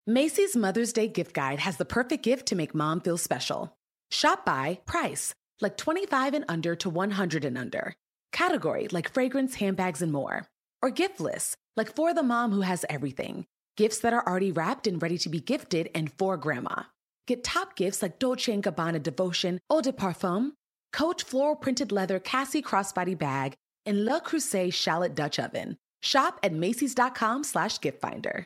Macy's Mother's Day gift guide has the perfect gift to make mom feel special. Shop by price, like 25 and under to 100 and under. Category, like fragrance, handbags, and more. Or gift lists, like for the mom who has everything. Gifts that are already wrapped and ready to be gifted and for grandma. Get top gifts like Dolce & Gabbana Devotion Eau de Parfum, Coach floral printed leather Cassie crossbody bag, and Le Creuset shallot Dutch oven. Shop at Macys.com/giftfinder.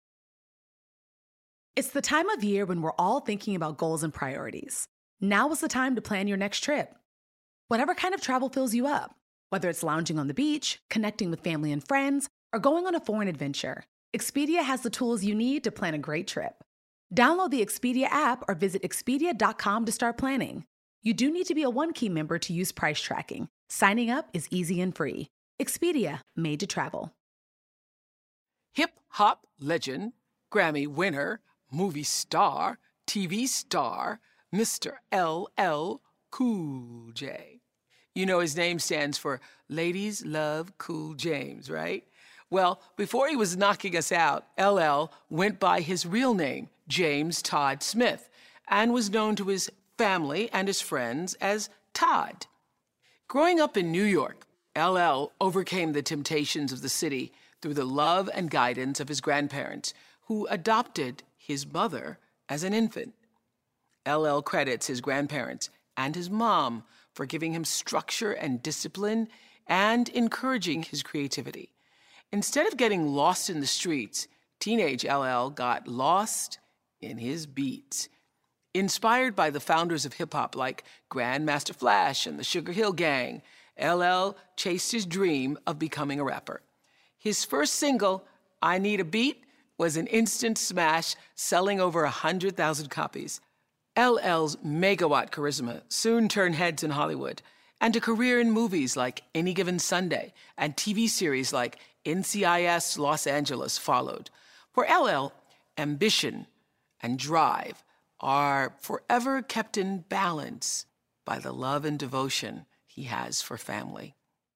It's the time of year when we're all thinking about goals and priorities. Now is the time to plan your next trip. Whatever kind of travel fills you up, whether it's lounging on the beach, connecting with family and friends, or going on a foreign adventure, Expedia has the tools you need to plan a great trip. Download the Expedia app or visit Expedia.com to start planning. You do need to be a One-Key member to use price tracking. Signing up is easy and free. Expedia, made to travel. Hip-hop legend, Grammy winner, movie star, TV star, Mr. LL Cool J. You know his name stands for Ladies Love Cool James, right? Well, before he was knocking us out, LL went by his real name, James Todd Smith, and was known to his family and his friends as Todd. Growing up in New York, LL overcame the temptations of the city through the love and guidance of his grandparents, who adopted his mother as an infant. LL credits his grandparents and his mom for giving him structure and discipline and encouraging his creativity. Instead of getting lost in the streets, teenage LL got lost in his beats. Inspired by the founders of hip-hop like Grandmaster Flash and the Sugar Hill Gang, LL chased his dream of becoming a rapper. His first single, I Need a Beat, was an instant smash, selling over 100,000 copies. LL's megawatt charisma soon turned heads in Hollywood, and a career in movies like Any Given Sunday and TV series like NCIS Los Angeles followed. For LL, ambition and drive are forever kept in balance by the love and devotion he has for family.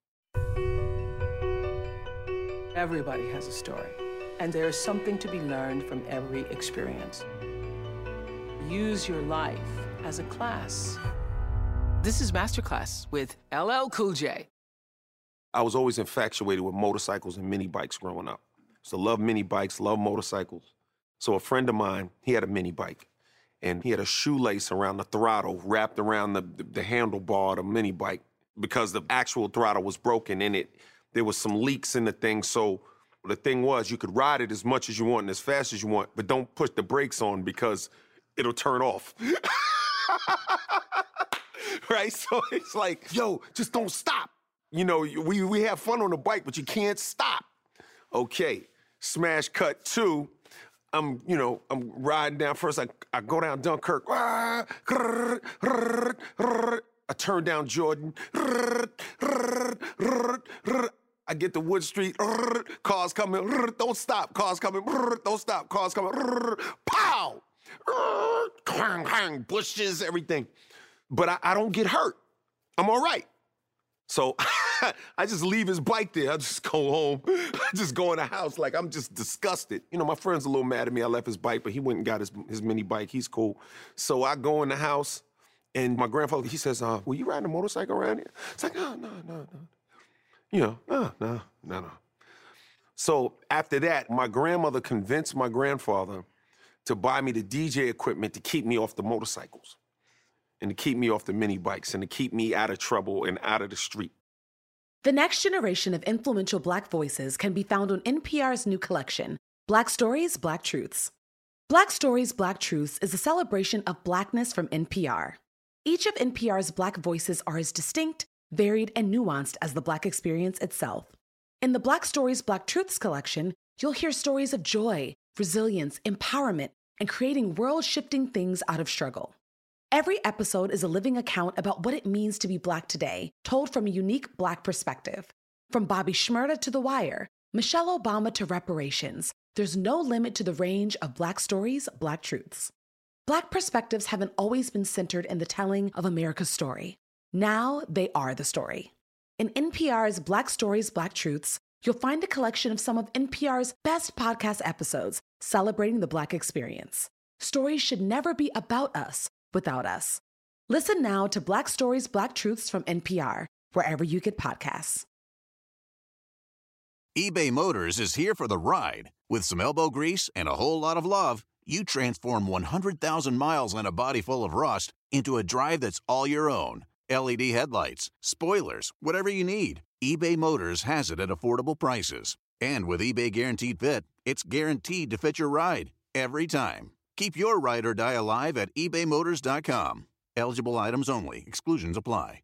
Everybody has a story, and there is something to be learned from every experience. Use your life as a class. This is Masterclass with LL Cool J. I was always infatuated with motorcycles and mini bikes growing up. So love mini bikes, love motorcycles. So a friend of mine, he had a mini bike, and he had a shoelace around the throttle wrapped around the handlebar of the mini bike because the actual throttle was broken in it. There was some leaks in the thing, so the thing was you could ride it as much as you want and as fast as you want, but don't push the brakes on because it'll turn off. Right? So it's like, yo, just don't stop. You know, we have fun on the bike, but you can't stop. Okay, smash cut 2. I'm riding down first. I go down Dunkirk. I turn down Jordan. I get to Wood Street. Cars coming. Don't stop. Cars coming. Don't stop. Cars coming. Pow! Bushes, everything. But I don't get hurt. I'm all right. So I just leave his bike there. I just go home. I just go in the house like I'm just disgusted. You know, my friend's a little mad at me. I left his bike, but he went and got his mini bike. He's cool. So I go in the house, and my grandfather, he says, will you ride a motorcycle around here? It's like, no. You know, no. So after that, my grandmother convinced my grandfather to buy me the DJ equipment to keep me off the motorcycles and to keep me off the mini bikes and to keep me out of trouble and out of the street. The next generation of influential Black voices can be found on NPR's new collection, Black Stories, Black Truths. Black Stories, Black Truths is a celebration of Blackness from NPR. Each of NPR's Black voices are as distinct, varied, and nuanced as the Black experience itself. In the Black Stories, Black Truths collection, you'll hear stories of joy, resilience, empowerment, and creating world-shifting things out of struggle. Every episode is a living account about what it means to be Black today, told from a unique Black perspective. From Bobby Shmurda to The Wire, Michelle Obama to reparations, there's no limit to the range of Black stories, Black truths. Black perspectives haven't always been centered in the telling of America's story. Now they are the story. In NPR's Black Stories, Black Truths, you'll find a collection of some of NPR's best podcast episodes, celebrating the Black experience. Stories should never be about us without us. Listen now to Black Stories, Black Truths from NPR, wherever you get podcasts. eBay Motors is here for the ride. With some elbow grease and a whole lot of love, you transform 100,000 miles and a body full of rust into a drive that's all your own. LED headlights, spoilers, whatever you need, eBay Motors has it at affordable prices. And with eBay Guaranteed Fit, it's guaranteed to fit your ride every time. Keep your ride or die alive at ebaymotors.com. Eligible items only. Exclusions apply.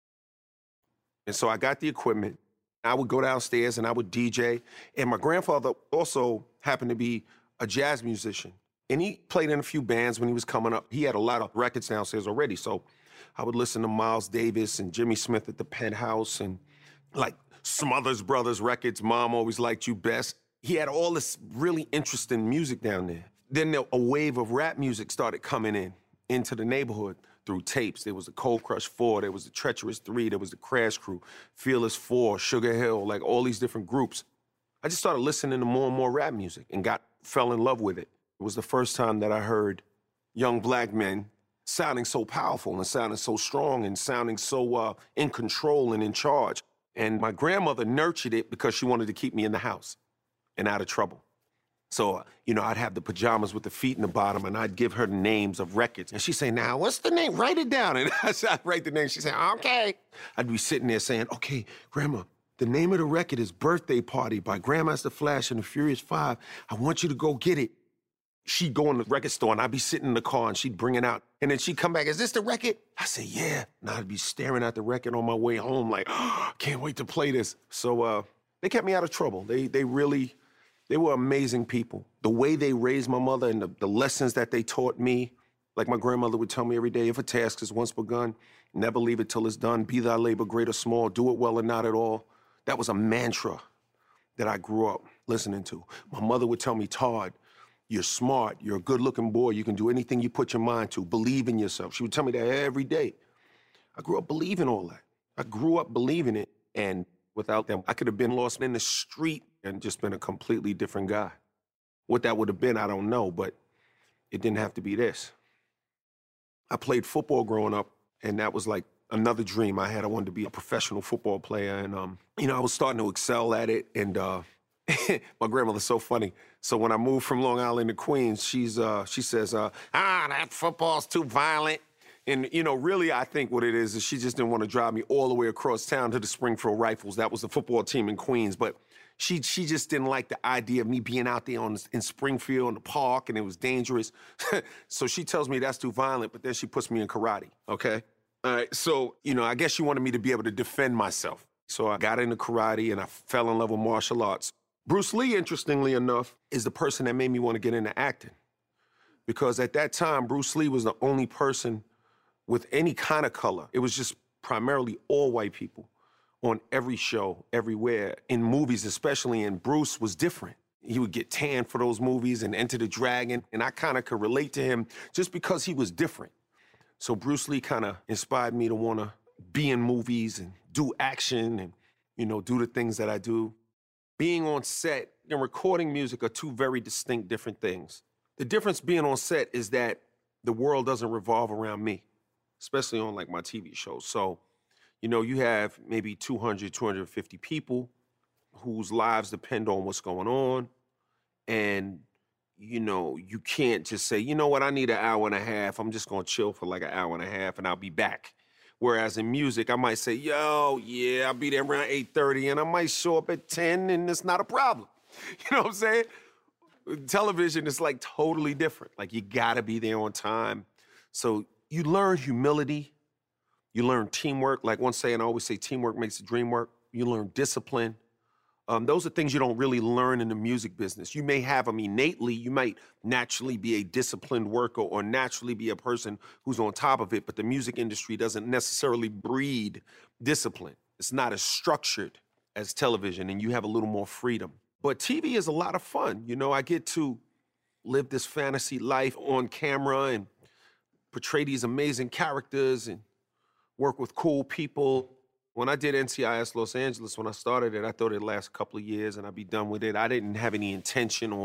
And so I got the equipment. I would go downstairs and I would DJ. And my grandfather also happened to be a jazz musician. And he played in a few bands when he was coming up. He had a lot of records downstairs already. So I would listen to Miles Davis and Jimmy Smith at the Penthouse and like Smothers Brothers records, Mom Always Liked You Best. He had all this really interesting music down there. Then a wave of rap music started coming into the neighborhood through tapes. There was the Cold Crush 4, there was the Treacherous 3, there was the Crash Crew, Fearless 4, Sugar Hill, like all these different groups. I just started listening to more and more rap music and fell in love with it. It was the first time that I heard young Black men sounding so powerful and sounding so strong and sounding so in control and in charge. And my grandmother nurtured it because she wanted to keep me in the house and out of trouble. So, I'd have the pajamas with the feet in the bottom, and I'd give her the names of records. And she'd say, now, what's the name? Write it down. And I'd write the name. She'd say, okay. I'd be sitting there saying, okay, Grandma, the name of the record is Birthday Party by Grandmaster Flash and the Furious Five. I want you to go get it. She'd go in the record store, and I'd be sitting in the car, and she'd bring it out. And then she'd come back, is this the record? I say, yeah. And I'd be staring at the record on my way home like, oh, can't wait to play this. So they kept me out of trouble. They were amazing people. The way they raised my mother and the lessons that they taught me, like my grandmother would tell me every day, if a task is once begun, never leave it till it's done. Be thy labor great or small, do it well or not at all. That was a mantra that I grew up listening to. My mother would tell me, Todd, you're smart, you're a good-looking boy, you can do anything you put your mind to, believe in yourself. She would tell me that every day. I grew up believing all that. I grew up believing it, and without them, I could have been lost in the street and just been a completely different guy. What that would have been, I don't know, but it didn't have to be this. I played football growing up, and that was like another dream I had. I wanted to be a professional football player, and I was starting to excel at it, and my grandmother's so funny. So when I moved from Long Island to Queens, she says, that football's too violent. And, really, I think what it is she just didn't want to drive me all the way across town to the Springfield Rifles. That was the football team in Queens. But she just didn't like the idea of me being out there in Springfield in the park, and it was dangerous. So she tells me that's too violent, but then she puts me in karate, okay? All right, so, I guess she wanted me to be able to defend myself. So I got into karate, and I fell in love with martial arts. Bruce Lee, interestingly enough, is the person that made me want to get into acting. Because at that time, Bruce Lee was the only person with any kind of color. It was just primarily all white people on every show, everywhere, in movies especially, and Bruce was different. He would get tan for those movies and Enter the Dragon, and I kind of could relate to him just because he was different. So Bruce Lee kind of inspired me to want to be in movies and do action and, do the things that I do. Being on set and recording music are two very distinct different things. The difference being on set is that the world doesn't revolve around me, especially on like my TV shows. So, you have maybe 200, 250 people whose lives depend on what's going on. And, you can't just say, you know what, I need an hour and a half. I'm just going to chill for like an hour and a half and I'll be back. Whereas in music, I might say, I'll be there around 8:30 and I might show up at 10 and it's not a problem. You know what I'm saying? Television is like totally different. Like you gotta be there on time. So you learn humility, you learn teamwork. Like one saying, I always say teamwork makes the dream work. You learn discipline. Those are things you don't really learn in the music business. You may have them innately. You might naturally be a disciplined worker or naturally be a person who's on top of it, but the music industry doesn't necessarily breed discipline. It's not as structured as television, and you have a little more freedom. But TV is a lot of fun. I get to live this fantasy life on camera and portray these amazing characters and work with cool people. When I did NCIS Los Angeles, when I started it, I thought it'd last a couple of years and I'd be done with it. I didn't have any intention on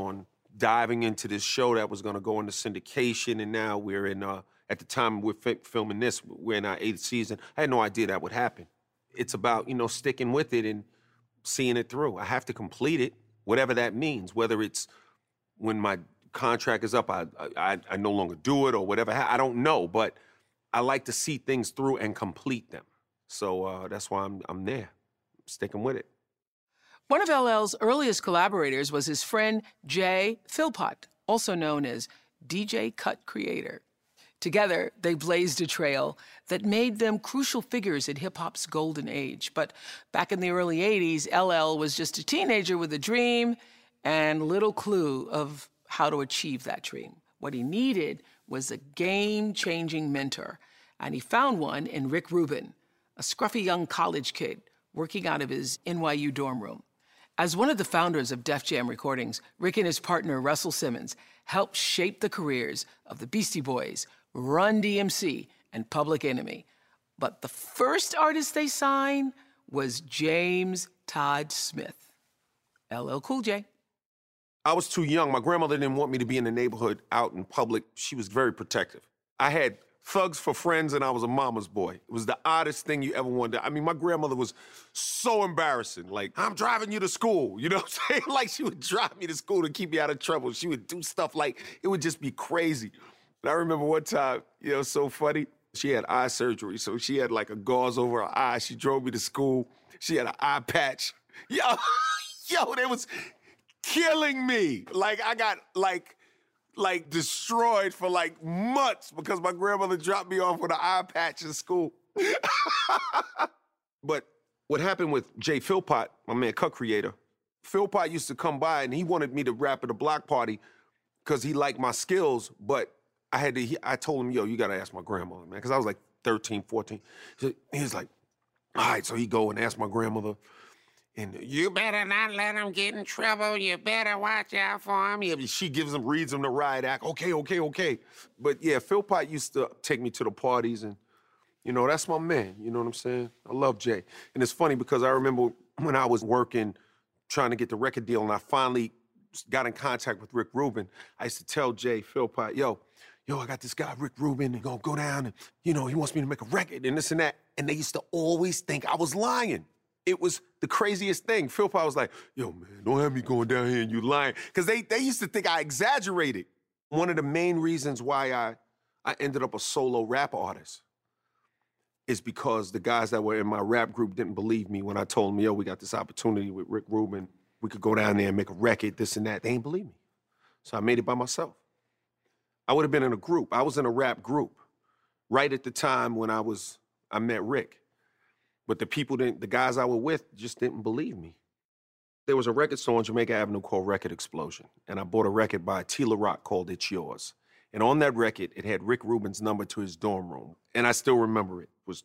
diving into this show that was gonna go into syndication, and now we're in, at the time we're filming this, we're in our 8th season. I had no idea that would happen. It's about, you know, sticking with it and seeing it through. I have to complete it, whatever that means, whether it's when my contract is up, I no longer do it or whatever. I don't know, but I like to see things through and complete them. So that's why I'm there, sticking with it. One of LL's earliest collaborators was his friend Jay Philpott, also known as DJ Cut Creator. Together, they blazed a trail that made them crucial figures in hip-hop's golden age. But back in the early 80s, LL was just a teenager with a dream and little clue of how to achieve that dream. What he needed was a game-changing mentor, and he found one in Rick Rubin, a scruffy young college kid working out of his NYU dorm room. As one of the founders of Def Jam Recordings, Rick and his partner Russell Simmons helped shape the careers of the Beastie Boys, Run DMC, and Public Enemy. But the first artist they signed was James Todd Smith, LL Cool J. I was too young. My grandmother didn't want me to be in the neighborhood out in public. She was very protective. I had thugs for friends and I was a mama's boy. It was the oddest thing you ever wanted. I mean, my grandmother was so embarrassing. Like, I'm driving you to school. You know what I'm saying? Like, she would drive me to school to keep me out of trouble. She would do stuff like, it would just be crazy. And I remember one time, you know, so funny. She had eye surgery, so she had like a gauze over her eye. She drove me to school. She had an eye patch. Yo, that was killing me. Like, I got like destroyed for like months because my grandmother dropped me off with an eye patch in school. But what happened with Jay Philpott, my man, Cut Creator, Philpott used to come by and he wanted me to rap at a block party because he liked my skills, but I told him, yo, you gotta ask my grandmother, man, because I was like 13, 14. He was like, all right, so he go and ask my grandmother, and you better not let him get in trouble. You better watch out for him. She reads him the riot act. Okay. But yeah, Philpott used to take me to the parties, and you know, that's my man. You know what I'm saying? I love Jay. And it's funny because I remember when I was working, trying to get the record deal, and I finally got in contact with Rick Rubin, I used to tell Jay Philpott, yo, I got this guy, Rick Rubin, and gonna go down and, you know, he wants me to make a record and this and that. And they used to always think I was lying. It was the craziest thing. Philpott was like, yo, man, don't have me going down here and you lying. Because they used to think I exaggerated. One of the main reasons why I ended up a solo rap artist is because the guys that were in my rap group didn't believe me when I told them, yo, we got this opportunity with Rick Rubin. We could go down there and make a record, this and that. They ain't believe me. So I made it by myself. I would have been in a group. I was in a rap group right at the time when I met Rick. But the guys I was with just didn't believe me. There was a record store on Jamaica Avenue called Record Explosion, and I bought a record by T. La Rock called It's Yours. And on that record, it had Rick Rubin's number to his dorm room, and I still remember it. It was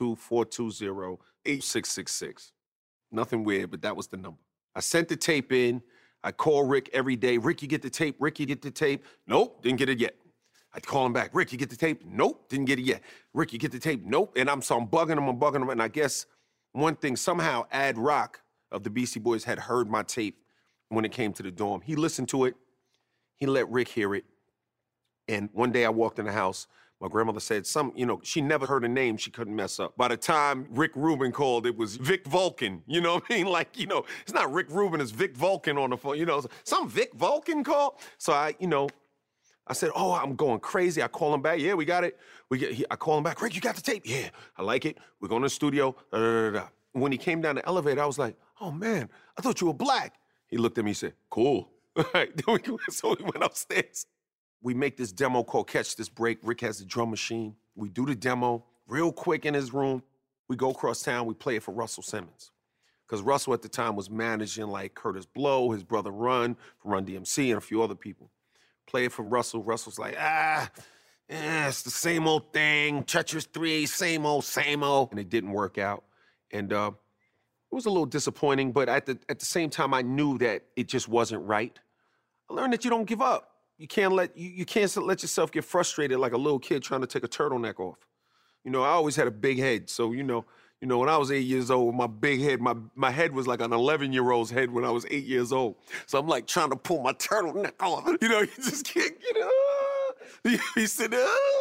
212-420-8666. Nothing weird, but that was the number. I sent the tape in. I call Rick every day. Rick, you get the tape? Rick, you get the tape? Nope, didn't get it yet. I'd call him back. Rick, you get the tape? Nope, didn't get it yet. Rick, you get the tape? Nope. And I'm bugging him. And I guess one thing, somehow Ad Rock of the Beastie Boys had heard my tape when it came to the dorm. He listened to it. He let Rick hear it. And one day I walked in the house. My grandmother said she never heard a name she couldn't mess up. By the time Rick Rubin called, it was Vic Vulcan. You know what I mean? Like, it's not Rick Rubin, it's Vic Vulcan on the phone. Some Vic Vulcan call. So I said, oh, I'm going crazy. I call him back. Yeah, we got it. I call him back. Rick, you got the tape? Yeah, I like it. We're going to the studio. When he came down the elevator, I was like, oh, man, I thought you were black. He looked at me and said, cool. All right, so we went upstairs. We make this demo called Catch This Break. Rick has the drum machine. We do the demo real quick in his room. We go across town. We play it for Russell Simmons. Because Russell at the time was managing like Curtis Blow, his brother Run, from Run DMC, and a few other people. Play it for Russell. Russell's like, it's the same old thing. Treacherous 3, same old. And it didn't work out. And it was a little disappointing, but at the same time, I knew that it just wasn't right. I learned that you don't give up. You can't let yourself get frustrated like a little kid trying to take a turtleneck off. I always had a big head, so, you You know, when I was 8 years old, my big head, my head was like an 11-year-old's head when I was 8 years old. So I'm like trying to pull my turtleneck off. You know, you just can't get it. He said,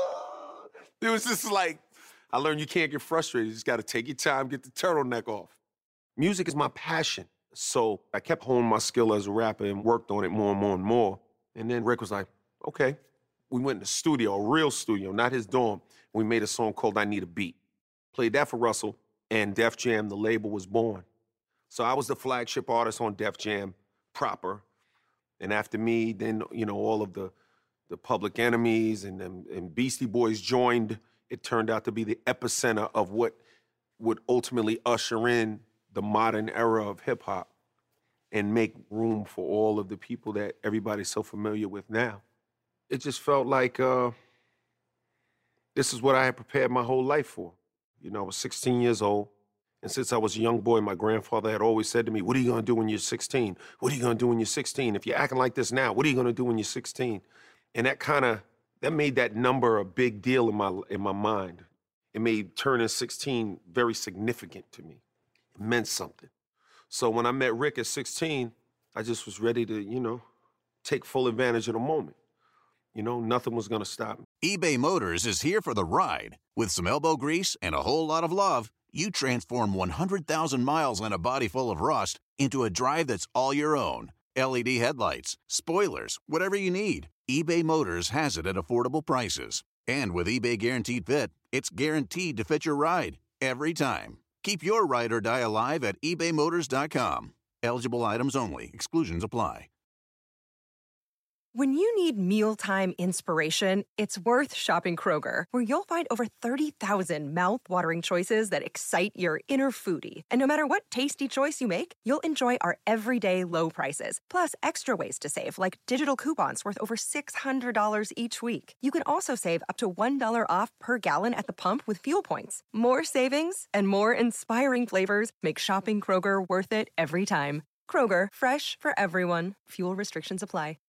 It was just like, I learned you can't get frustrated. You just got to take your time, get the turtleneck off. Music is my passion. So I kept honing my skill as a rapper and worked on it more and more and more. And then Rick was like, okay. We went in the studio, a real studio, not his dorm. We made a song called I Need a Beat. Played that for Russell, and Def Jam, the label, was born. So I was the flagship artist on Def Jam proper. And after me, then, you know, all of the Public Enemies and Beastie Boys joined. It turned out to be the epicenter of what would ultimately usher in the modern era of hip-hop and make room for all of the people that everybody's so familiar with now. It just felt like this is what I had prepared my whole life for. You know, I was 16 years old, and since I was a young boy, my grandfather had always said to me, what are you gonna do when you're 16? What are you gonna do when you're 16? If you're acting like this now, what are you gonna do when you're 16? And that made that number a big deal in my mind. It made turning 16 very significant to me. It meant something. So when I met Rick at 16, I just was ready to, you know, take full advantage of the moment. You know, nothing was gonna stop me. eBay Motors is here for the ride. With some elbow grease and a whole lot of love, you transform 100,000 miles and a body full of rust into a drive that's all your own. LED headlights, spoilers, whatever you need, eBay Motors has it at affordable prices. And with eBay Guaranteed Fit, it's guaranteed to fit your ride every time. Keep your ride or die alive at ebaymotors.com. Eligible items only. Exclusions apply. When you need mealtime inspiration, it's worth shopping Kroger, where you'll find over 30,000 mouth-watering choices that excite your inner foodie. And no matter what tasty choice you make, you'll enjoy our everyday low prices, plus extra ways to save, like digital coupons worth over $600 each week. You can also save up to $1 off per gallon at the pump with fuel points. More savings and more inspiring flavors make shopping Kroger worth it every time. Kroger, fresh for everyone. Fuel restrictions apply.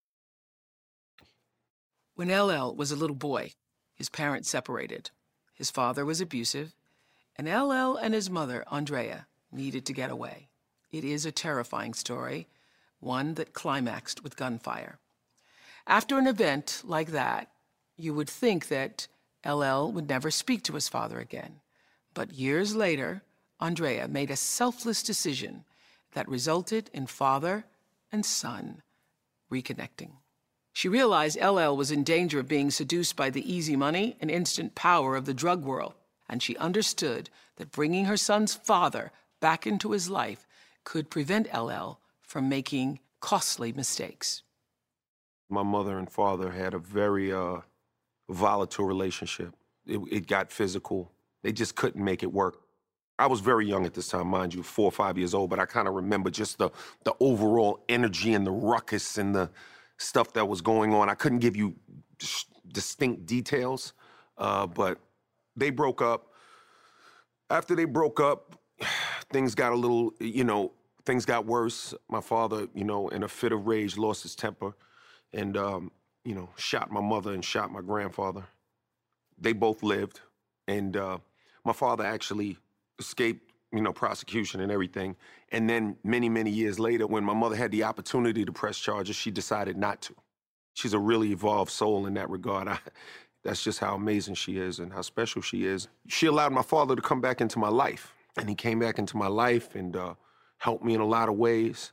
When LL was a little boy, his parents separated. His father was abusive, and LL and his mother, Andrea, needed to get away. It is a terrifying story, one that climaxed with gunfire. After an event like that, you would think that LL would never speak to his father again. But years later, Andrea made a selfless decision that resulted in father and son reconnecting. She realized LL was in danger of being seduced by the easy money and instant power of the drug world, and she understood that bringing her son's father back into his life could prevent LL from making costly mistakes. My mother and father had a very volatile relationship. It got physical. They just couldn't make it work. I was very young at this time, mind you, 4 or 5 years old, but I kind of remember just the overall energy and the ruckus and the stuff that was going on. I couldn't give you distinct details, but they broke up. After they broke up, things got a little, things got worse. My father, in a fit of rage, lost his temper and, shot my mother and shot my grandfather. They both lived. And my father actually escaped, prosecution and everything. And then many, many years later, when my mother had the opportunity to press charges, she decided not to. She's a really evolved soul in that regard. That's just how amazing she is and how special she is. She allowed my father to come back into my life. And he came back into my life and helped me in a lot of ways.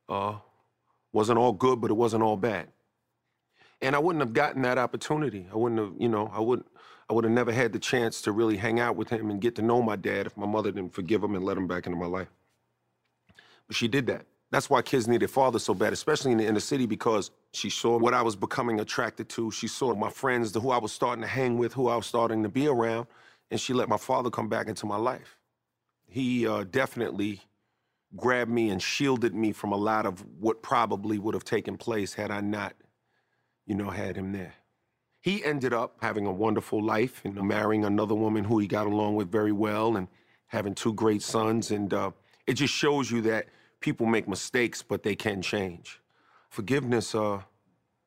Wasn't all good, but it wasn't all bad. And I wouldn't have gotten that opportunity. I wouldn't have, I would have never had the chance to really hang out with him and get to know my dad if my mother didn't forgive him and let him back into my life. But she did that. That's why kids needed fathers so bad, especially in the inner city, because she saw what I was becoming attracted to. She saw my friends, who I was starting to hang with, who I was starting to be around, and she let my father come back into my life. He definitely grabbed me and shielded me from a lot of what probably would have taken place had I not, had him there. He ended up having a wonderful life and marrying another woman who he got along with very well and having 2 great sons. And it just shows you that people make mistakes, but they can change. Forgiveness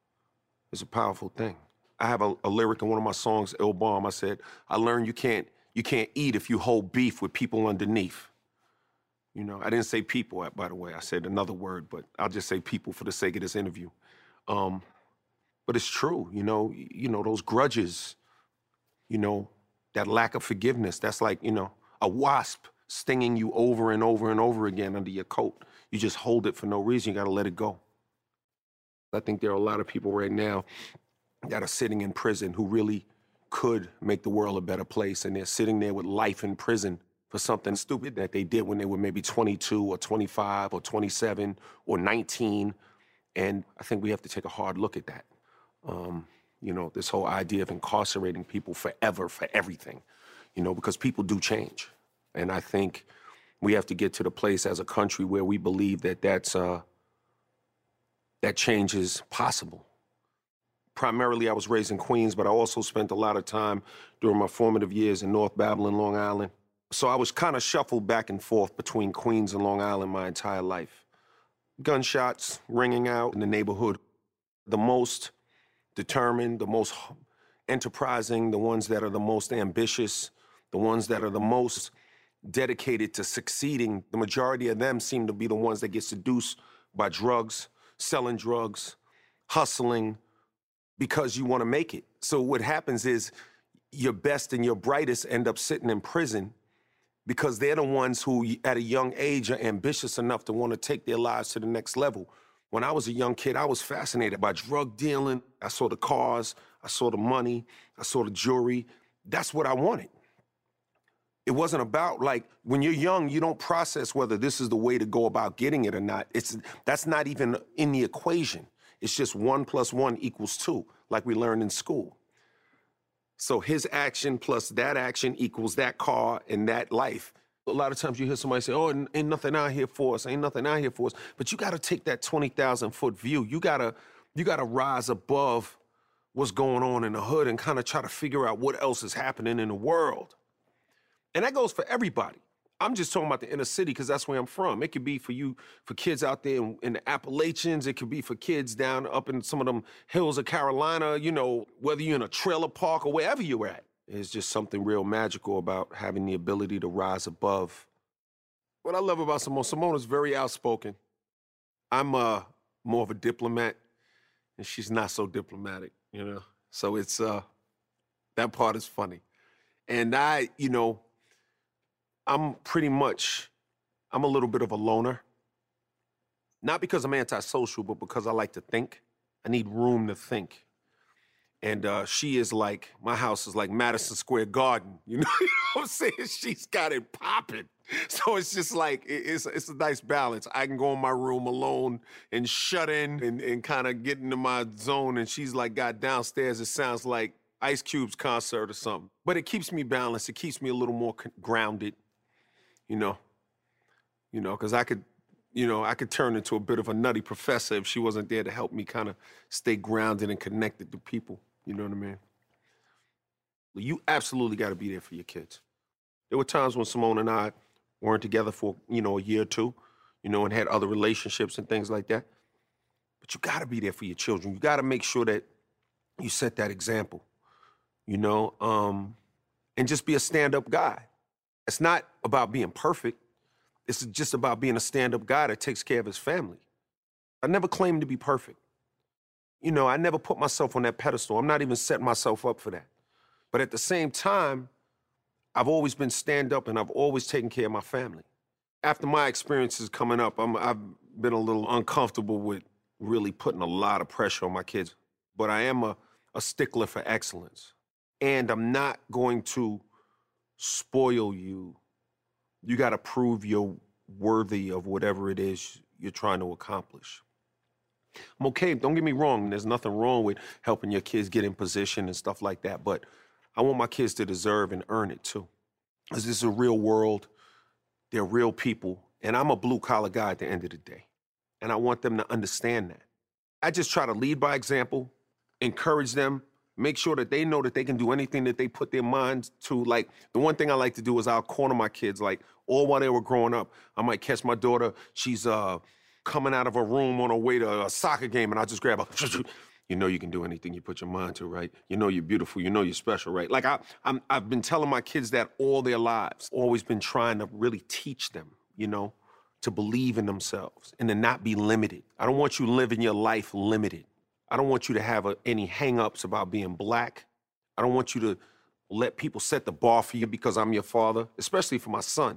is a powerful thing. I have a lyric in one of my songs, Il Balm. I said, I learned you can't You can't eat if you hold beef with people underneath. You know, I didn't say people, by the way. I said another word, but I'll just say people for the sake of this interview. But it's true, you know, those grudges, you know, that lack of forgiveness, that's like, you know, a wasp stinging you over and over and over again under your coat. You just hold it for no reason. You got to let it go. I think there are a lot of people right now that are sitting in prison who really could make the world a better place, and they're sitting there with life in prison for something stupid that they did when they were maybe 22 or 25 or 27 or 19. And I think we have to take a hard look at that. You know, this whole idea of incarcerating people forever for everything, you know, because people do change. And I think we have to get to the place as a country where we believe that that change is possible. Primarily, I was raised in Queens, but I also spent a lot of time during my formative years in North Babylon, Long Island. So I was kind of shuffled back and forth between Queens and Long Island my entire life. Gunshots ringing out in the neighborhood. The most determined, the most enterprising, the ones that are the most ambitious, the ones that are the most dedicated to succeeding, the majority of them seem to be the ones that get seduced by drugs, selling drugs, hustling, because you want to make it. So what happens is your best and your brightest end up sitting in prison because they're the ones who, at a young age, are ambitious enough to want to take their lives to the next level. When I was a young kid, I was fascinated by drug dealing. I saw the cars, I saw the money, I saw the jewelry. That's what I wanted. It wasn't about, like, when you're young, you don't process whether this is the way to go about getting it or not. That's not even in the equation. It's just 1 + 1 = 2, like we learned in school. So his action plus that action equals that car and that life. A lot of times you hear somebody say, oh, ain't nothing out here for us, ain't nothing out here for us. But you gotta take that 20,000-foot view. You gotta rise above what's going on in the hood and kind of try to figure out what else is happening in the world. And that goes for everybody. I'm just talking about the inner city because that's where I'm from. It could be for you, for kids out there in the Appalachians. It could be for kids down up in some of them hills of Carolina, you know, whether you're in a trailer park or wherever you're at. There's just something real magical about having the ability to rise above. What I love about Simone is very outspoken. I'm more of a diplomat, and she's not so diplomatic, you know? So it's, that part is funny. And I'm a little bit of a loner. Not because I'm antisocial, but because I like to think. I need room to think. And she is like, my house is like Madison Square Garden. You know what I'm saying? She's got it popping. So it's just like, it's a nice balance. I can go in my room alone and shut in and kind of get into my zone. And she's like, got downstairs, it sounds like Ice Cube's concert or something. But it keeps me balanced. It keeps me a little more grounded, you know, because I could turn into a bit of a nutty professor if she wasn't there to help me kind of stay grounded and connected to people. You know what I mean? You absolutely got to be there for your kids. There were times when Simone and I weren't together for, a year or two, and had other relationships and things like that. But you got to be there for your children. You got to make sure that you set that example, and just be a stand-up guy. It's not about being perfect. It's just about being a stand-up guy that takes care of his family. I never claimed to be perfect. I never put myself on that pedestal. I'm not even setting myself up for that. But at the same time, I've always been stand-up and I've always taken care of my family. After my experiences coming up, I've been a little uncomfortable with really putting a lot of pressure on my kids. But I am a stickler for excellence. And I'm not going to spoil you. You got to prove you're worthy of whatever it is you're trying to accomplish. I'm okay, don't get me wrong, there's nothing wrong with helping your kids get in position and stuff like that, but I want my kids to deserve and earn it too. Because this is a real world, they're real people, and I'm a blue-collar guy at the end of the day. And I want them to understand that. I just try to lead by example, encourage them, make sure that they know that they can do anything that they put their minds to. Like, the one thing I like to do is I'll corner my kids, like, all while they were growing up. I might catch my daughter, she's coming out of a room on her way to a soccer game, and I just grab her, You know you can do anything you put your mind to, right? You know you're beautiful. You know you're special, right? Like I've been telling my kids that all their lives. Always been trying to really teach them, you know, to believe in themselves and to not be limited. I don't want you living your life limited. I don't want you to have any hang-ups about being black. I don't want you to let people set the bar for you because I'm your father, especially for my son.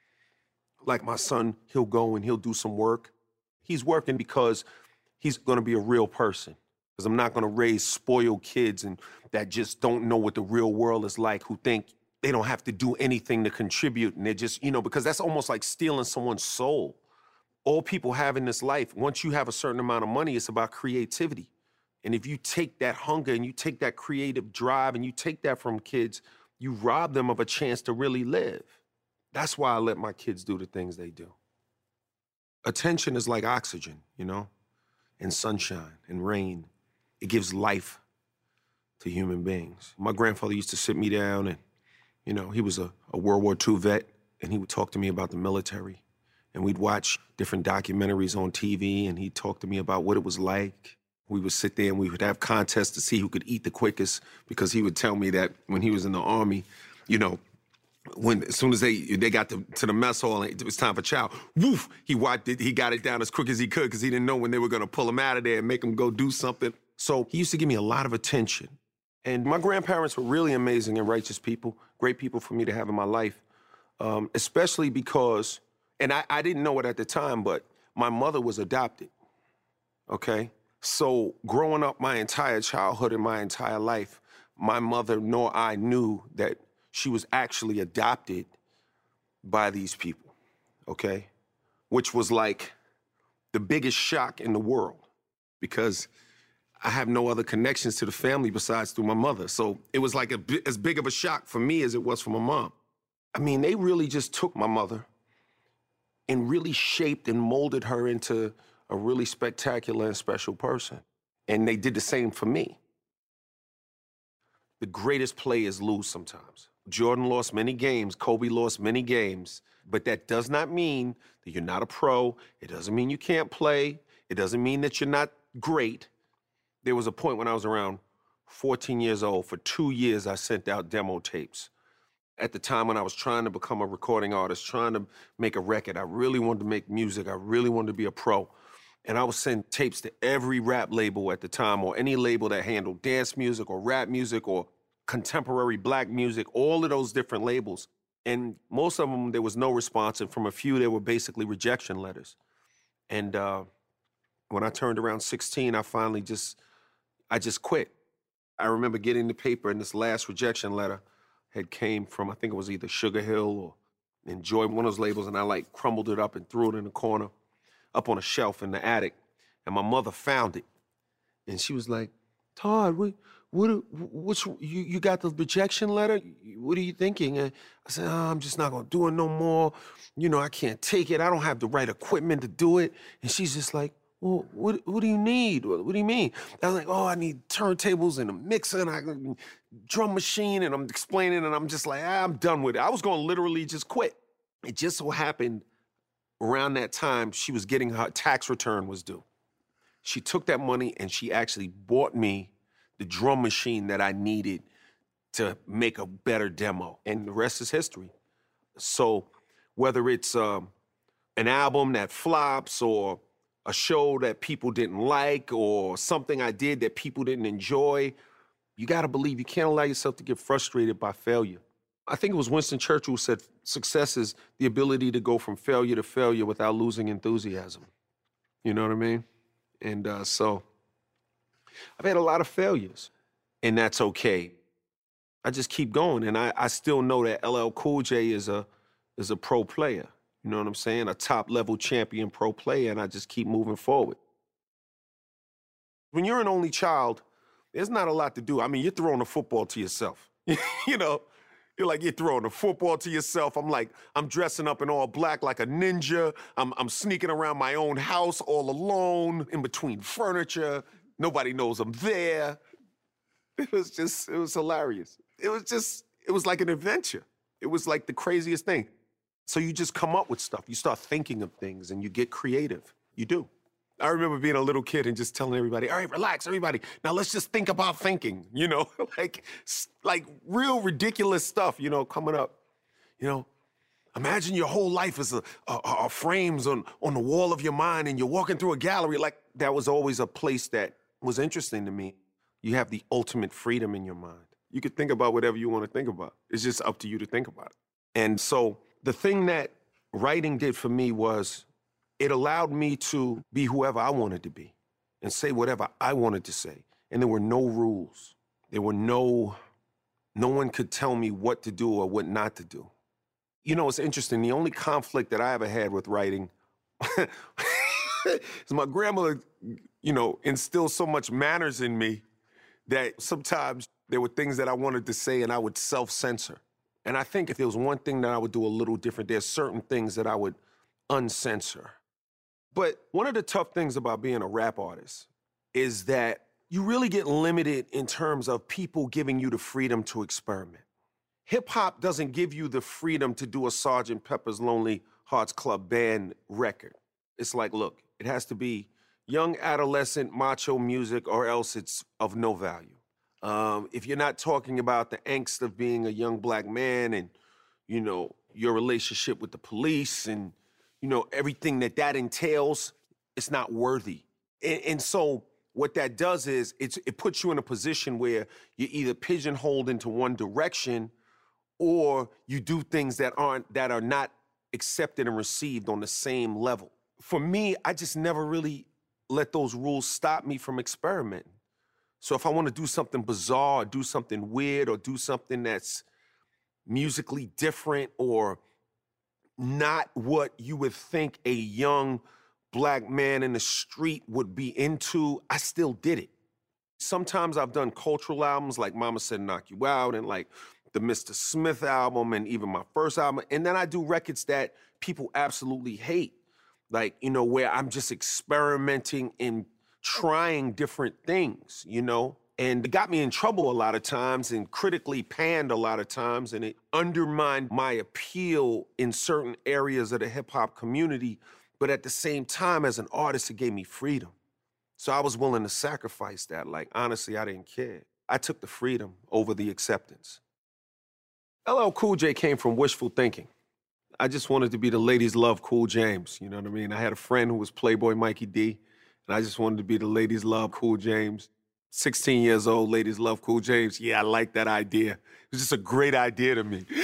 Like my son, he'll go and he'll do some work. He's working because he's going to be a real person. Because I'm not going to raise spoiled kids and that just don't know what the real world is like, who think they don't have to do anything to contribute. And they're just, you know, because that's almost like stealing someone's soul. All people have in this life, once you have a certain amount of money, it's about creativity. And if you take that hunger and you take that creative drive and you take that from kids, you rob them of a chance to really live. That's why I let my kids do the things they do. Attention is like oxygen, you know, and sunshine and rain. It gives life to human beings. My grandfather used to sit me down and, you know, he was a World War II vet, and he would talk to me about the military. And we'd watch different documentaries on TV, and he'd talk to me about what it was like. We would sit there and we would have contests to see who could eat the quickest, because he would tell me that when he was in the Army, you know, as soon as they got to the mess hall and it was time for chow, woof, he wiped it, he got it down as quick as he could because he didn't know when they were going to pull him out of there and make him go do something. So he used to give me a lot of attention. And my grandparents were really amazing and righteous people, great people for me to have in my life, especially because, and I didn't know it at the time, but my mother was adopted, okay? So growing up my entire childhood and my entire life, my mother nor I knew that she was actually adopted by these people, okay? Which was like the biggest shock in the world, because I have no other connections to the family besides through my mother. So it was like as big of a shock for me as it was for my mom. I mean, they really just took my mother and really shaped and molded her into a really spectacular and special person. And they did the same for me. The greatest players lose sometimes. Jordan lost many games, Kobe lost many games, but that does not mean that you're not a pro. It doesn't mean you can't play. It doesn't mean that you're not great. There was a point when I was around 14 years old. For 2 years, I sent out demo tapes. At the time when I was trying to become a recording artist, trying to make a record, I really wanted to make music. I really wanted to be a pro. And I would send tapes to every rap label at the time, or any label that handled dance music or rap music or contemporary black music, all of those different labels. And most of them, there was no response. And from a few, there were basically rejection letters. And when I turned around 16, I finally just quit. I remember getting the paper, and this last rejection letter had came from, I think it was either Sugar Hill or Enjoy, one of those labels, and I like crumbled it up and threw it in the corner, up on a shelf in the attic. And my mother found it. And she was like, Todd, you got the rejection letter? What are you thinking? And I said, I'm just not gonna do it no more. You know, I can't take it. I don't have the right equipment to do it. And she's just like, well, what do you need? What do you mean? I was like, oh, I need turntables and a mixer and a drum machine, and I'm explaining, and I'm just like, I'm done with it. I was gonna literally just quit. It just so happened around that time, she was getting her tax return was due. She took that money and she actually bought me the drum machine that I needed to make a better demo. And the rest is history. So whether it's an album that flops, or a show that people didn't like, or something I did that people didn't enjoy, you gotta believe you can't allow yourself to get frustrated by failure. I think it was Winston Churchill who said success is the ability to go from failure to failure without losing enthusiasm. You know what I mean? And so I've had a lot of failures, and that's okay. I just keep going, and I still know that LL Cool J is a pro player. You know what I'm saying? A top-level champion pro player, and I just keep moving forward. When you're an only child, there's not a lot to do. I mean, you're throwing the football to yourself. You know, you're throwing the football to yourself. I'm dressing up in all black like a ninja. I'm sneaking around my own house all alone, in between furniture. Nobody knows I'm there. It was hilarious. It was like an adventure. It was like the craziest thing. So you just come up with stuff. You start thinking of things and you get creative. You do. I remember being a little kid and just telling everybody, all right, relax, everybody. Now let's just think about thinking, you know, like real ridiculous stuff, you know, coming up, you know. Imagine your whole life is a frames on the wall of your mind and you're walking through a gallery. Like, that was always a place that was interesting to me. You have the ultimate freedom in your mind. You could think about whatever you want to think about. It's just up to you to think about it. And so the thing that writing did for me was it allowed me to be whoever I wanted to be and say whatever I wanted to say. And there were no rules. There were no one could tell me what to do or what not to do. You know, it's interesting. The only conflict that I ever had with writing is my grandmother, you know, instilled so much manners in me that sometimes there were things that I wanted to say and I would self-censor. And I think if there was one thing that I would do a little different, there's certain things that I would uncensor. But one of the tough things about being a rap artist is that you really get limited in terms of people giving you the freedom to experiment. Hip-hop doesn't give you the freedom to do a Sgt. Pepper's Lonely Hearts Club Band record. It's like, look, it has to be young adolescent macho music or else it's of no value. If you're not talking about the angst of being a young black man and, you know, your relationship with the police and, you know, everything that entails, it's not worthy. And so what that does is it puts you in a position where you're either pigeonholed into one direction or you do things that are not accepted and received on the same level. For me, I just never really let those rules stop me from experimenting. So if I want to do something bizarre, or do something weird, or do something that's musically different or not what you would think a young black man in the street would be into, I still did it. Sometimes I've done cultural albums like Mama Said Knock You Out and like the Mr. Smith album and even my first album. And then I do records that people absolutely hate. Like, you know, where I'm just experimenting and trying different things, you know? And it got me in trouble a lot of times and critically panned a lot of times, and it undermined my appeal in certain areas of the hip-hop community. But at the same time, as an artist, it gave me freedom. So I was willing to sacrifice that. Like, honestly, I didn't care. I took the freedom over the acceptance. LL Cool J came from wishful thinking. I just wanted to be the ladies love Cool James, you know what I mean? I had a friend who was Playboy Mikey D, and I just wanted to be the ladies love Cool James. 16 years old, ladies love Cool James. Yeah, I like that idea. It was just a great idea to me.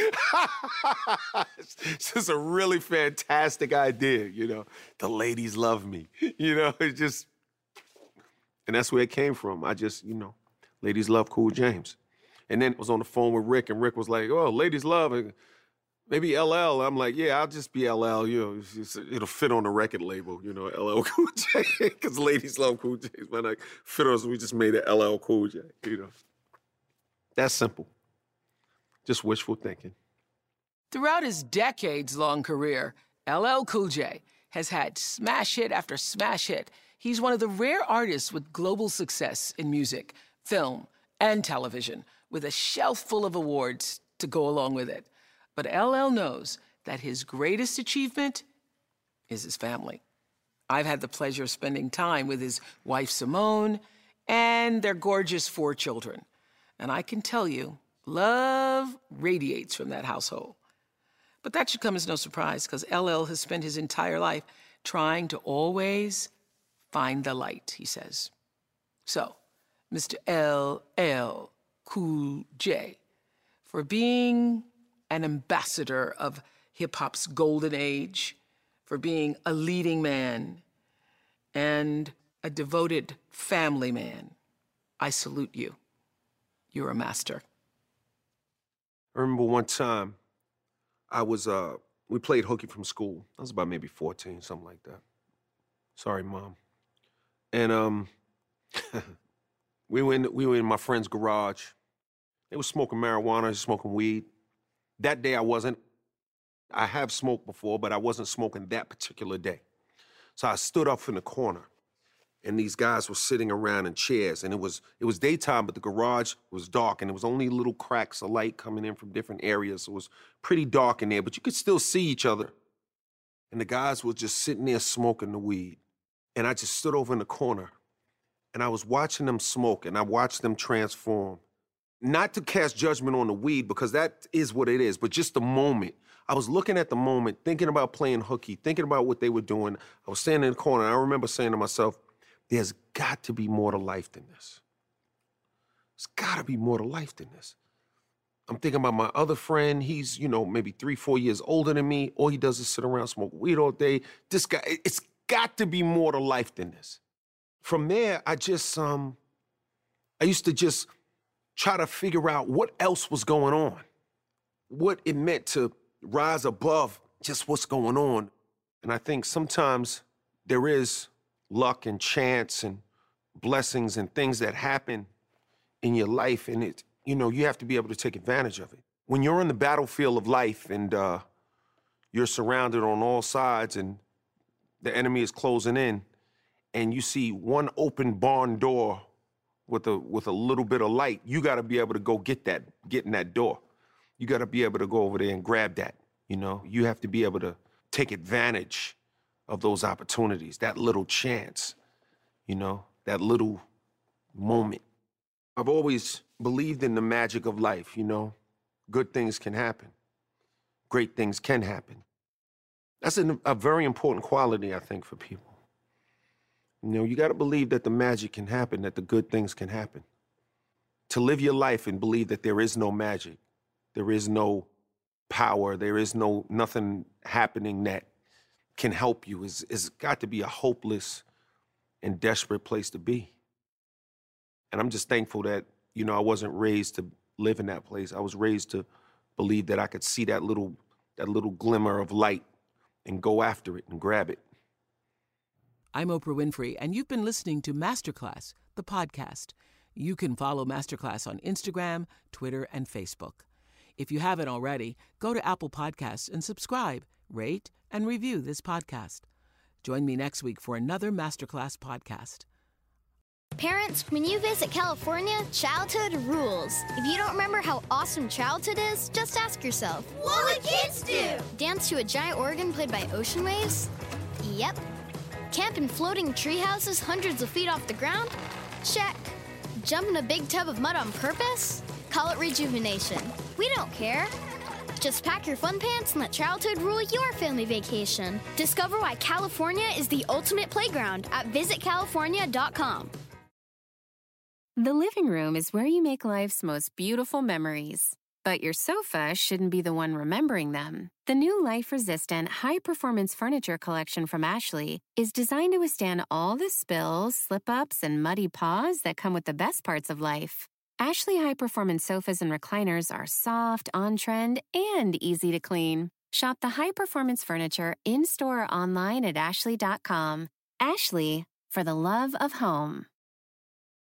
It's just a really fantastic idea, you know? The ladies love me, you know? It's just, and that's where it came from. I just, you know, ladies love Cool James. And then I was on the phone with Rick, and Rick was like, oh, ladies love it. Maybe LL. I'm like, yeah, I'll just be LL. You know, it'll fit on the record label, you know, LL Cool J, because ladies love Cool J. But like, fit us, we just made it LL Cool J, you know. That's simple. Just wishful thinking. Throughout his decades-long career, LL Cool J has had smash hit after smash hit. He's one of the rare artists with global success in music, film, and television, with a shelf full of awards to go along with it. But LL knows that his greatest achievement is his family. I've had the pleasure of spending time with his wife, Simone, and their gorgeous 4 children. And I can tell you, love radiates from that household. But that should come as no surprise, because LL has spent his entire life trying to always find the light, he says. So, Mr. LL Cool J, for being an ambassador of hip-hop's golden age, for being a leading man and a devoted family man, I salute you. You're a master. I remember one time we played hooky from school. I was about maybe 14, something like that. Sorry, Mom. And we were in my friend's garage. They were smoking marijuana, smoking weed. That day I wasn't. I have smoked before, but I wasn't smoking that particular day. So I stood up in the corner, and these guys were sitting around in chairs, and it was daytime, but the garage was dark, and there was only little cracks of light coming in from different areas. So it was pretty dark in there, but you could still see each other. And the guys were just sitting there smoking the weed. And I just stood over in the corner, and I was watching them smoke, and I watched them transform. Not to cast judgment on the weed, because that is what it is, but just the moment. I was looking at the moment, thinking about playing hooky, thinking about what they were doing. I was standing in the corner, and I remember saying to myself, there's got to be more to life than this. There's got to be more to life than this. I'm thinking about my other friend. He's, maybe 3-4 years older than me. All he does is sit around, smoke weed all day. This guy, it's got to be more to life than this. From there, I used to just try to figure out what else was going on, what it meant to rise above just what's going on. And I think sometimes there is luck and chance and blessings and things that happen in your life, and you have to be able to take advantage of it. When you're on the battlefield of life and you're surrounded on all sides and the enemy is closing in, and you see one open barn door with a little bit of light, you got to be able to go get in that door. You got to be able to go over there and grab that, You have to be able to take advantage of those opportunities, that little chance, that little moment. I've always believed in the magic of life, Good things can happen. Great things can happen. That's a very important quality, I think, for people. You got to believe that the magic can happen, that the good things can happen. To live your life and believe that there is no magic, there is no power, there is nothing happening that can help you is got to be a hopeless and desperate place to be. And I'm just thankful that, I wasn't raised to live in that place. I was raised to believe that I could see that little glimmer of light and go after it and grab it. I'm Oprah Winfrey, and you've been listening to Masterclass, the podcast. You can follow Masterclass on Instagram, Twitter, and Facebook. If you haven't already, go to Apple Podcasts and subscribe, rate, and review this podcast. Join me next week for another Masterclass podcast. Parents, when you visit California, childhood rules. If you don't remember how awesome childhood is, just ask yourself, what would kids do? Dance to a giant organ played by ocean waves? Yep. Camp in floating tree houses hundreds of feet off the ground? Check. Jump in a big tub of mud on purpose? Call it rejuvenation. We don't care. Just pack your fun pants and let childhood rule your family vacation. Discover why California is the ultimate playground at visitcalifornia.com. The living room is where you make life's most beautiful memories. But your sofa shouldn't be the one remembering them. The new life-resistant, high-performance furniture collection from Ashley is designed to withstand all the spills, slip-ups, and muddy paws that come with the best parts of life. Ashley high-performance sofas and recliners are soft, on-trend, and easy to clean. Shop the high-performance furniture in-store or online at ashley.com. Ashley, for the love of home.